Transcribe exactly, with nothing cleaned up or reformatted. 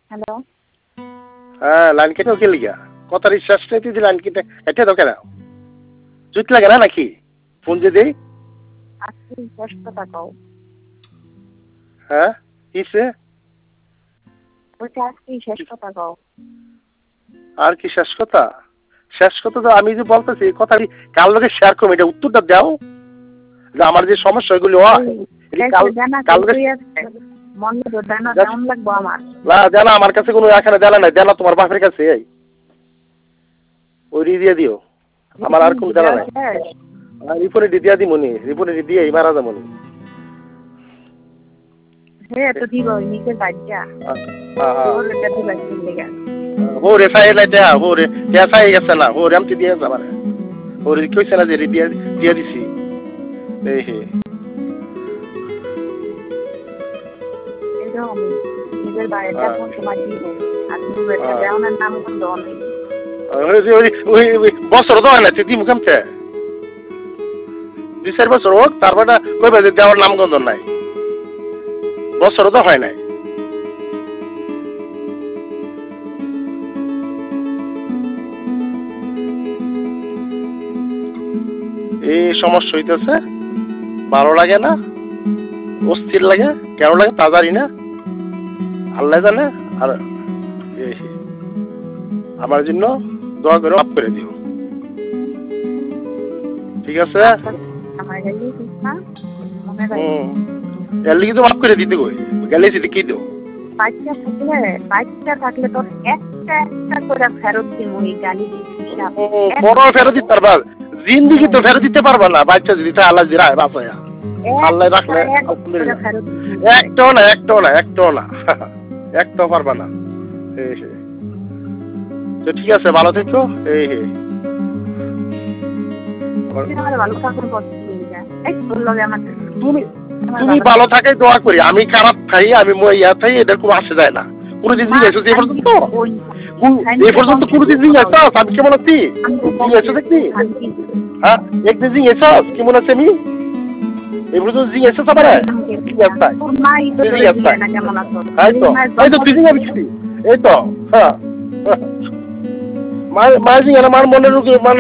Hello. হ্যাঁ, line কেটে কে লিগা? কথার শেষ নাই তুই লাইন কেটে এটা তো কেন? জুত লাগে না নাকি? ফোন যে দেই? আজকে শেষ কথা কও। হ্যাঁ? কিসে? বলছি আজকে শেষ কথা কও। আর কি শেষ কথা? শেষ কথা তো আমি যে বলতেছি কথা কাল লগে শেয়ার করব এটা উত্তরটা দাও। যে আমার যে সমস্যা এগুলো হয় কাল কাল মনে তো জানা কেমন লাগবো আমার। না জানা আমার কাছে কোনো এখানে জানা নাই জানা তোমার বাপের কাছে এই ওই দিয়ে দিও আমার আর কোন জানা নাই রিপোর্টে দিয়া দি মনি রিপোর্টে দিয়ে এই মারা যাবো হ্যাঁ তো দিব নিচে বাজ্যা ওর এটা দিবা দিলেগা ও রে সাই লাইতে ও রে দিয়া সাই গেছে না ও রে আমতি দিয়ে যাবার ও রে কইছে না যে দিয়া দিয়া দিছি এই হে এরকম নিজের বাড়িটা কোন সময় দিব আর তুমি এটা দেওয়ার নাম কোন দন ওই ওই বছর তো হয় না তুই মুখামতে দুই চার বছর হোক তারপরে কইবে যে দেওয়ার নাম গন্ধ নাই বছর তো হয় নাই এই সমস্যা হইতেছে ভালো লাগে না অস্থির লাগে কেন লাগে তা জানি না আল্লাহ জানে আর আমার জন্য দোয়া করে মাফ করে দিও ঠিক আছে আমার গেলি না মনে রাখি এর লিগে তো মাফ করে দিতে কই গেলে সেটা কি দাও বাচ্চা থাকলে বাচ্চা থাকলে তো একটা একটা করে ফেরত দিব এই গালি দিছিস বড় ফেরত দিতে পারবা জিন্দেগি তো ফেরত দিতে পারবা না বাচ্চা যদি তা আল্লাহ জিরায় বাঁচায়া আল্লাহ রাখলে একটাও না একটাও না একটাও না একটাও পারবা না এই তো ঠিক আছে ভালো থেকো এই হে তুমি তুমি ভালো থাকে দোয়া করি আমি খারাপ খাই আমি ইয়া খাই এদের কোনো আসে যায় না কোনোদিন জিজ্ঞেস এই পর্যন্ত এই পর্যন্ত কোনোদিন জিজ্ঞেস আমি কেমন আছি জিজ্ঞেস দেখি হ্যাঁ একদিন জিজ্ঞেস কেমন আছে আমি এই পর্যন্ত জিজ্ঞেস পারে এই তো তুই জিজ্ঞেস এই তো হ্যাঁ মাঝি আমার মনের রোগী